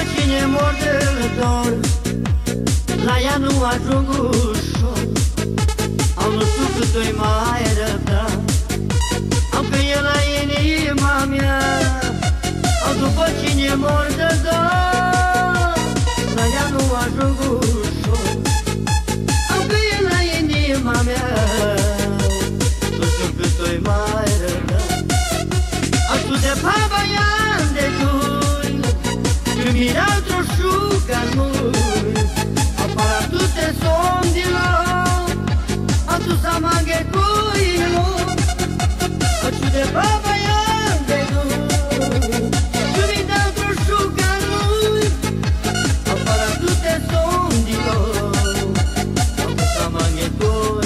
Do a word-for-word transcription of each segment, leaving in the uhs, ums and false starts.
cine mor de dor, la ea nu ajung ușor. Au nu știu cât o-i mai răbda, am că e la inima mea. Au după cine mor de dor, la ea nu ajung ușor. Am că e la inima mea, nu știu cât o-i mai răbda. Am știu de Babayan de Giui, când mirau troșuca în mui, aparatul de sondilor, atunci s-a manghe cuilor. Am știu de Babayan de Giui, când mirau troșuca în mui, aparatul de sondilor, atunci s-a manghe cuilor.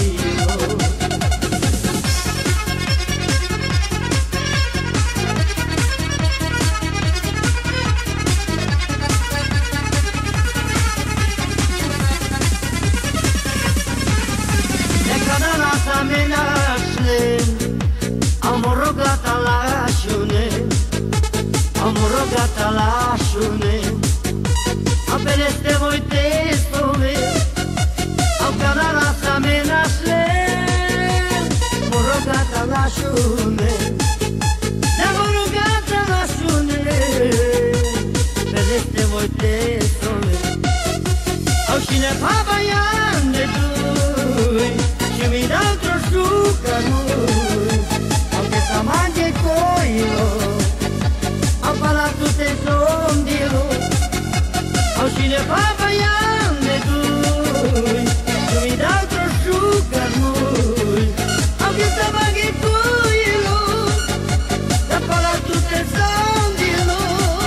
Am rogat la șune, am rogat la șune, apele ste voi te spome, am canala sa menașle, am rogat la șune, am rogat la șune, apele ste voi te spome, au cine Babayan de Giui, și mi dau troșuca lui, au că s-a manghe coilor, aparatul de sondilor, au cine Babayan de Giui, și mi dau troșuca lui, au că s-a manghe coilor, aparatul de sondilor.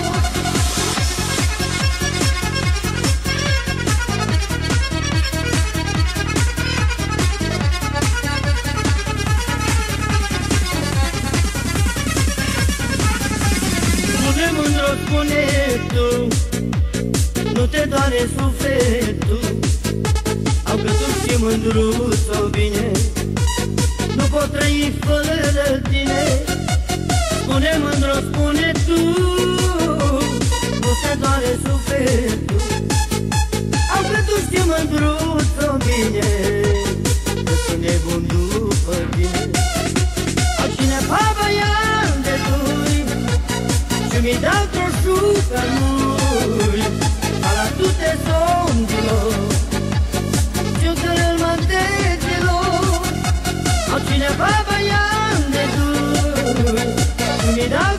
Spune mândro, spune tu, nu te doare sufletul, au că tu știi mândruț-o bine, nu pot trăi fără tine. Spune mândro, spune tu, nu te doare sufletul, au că tu știi mândruț-o bine, că sunt nebun după tine. Au cine Babayan de Giui, și mi dau troșuca lui, aparatul de sondilor, știu că îl mantegelor. Au cine Babayan de Giui, și mi dau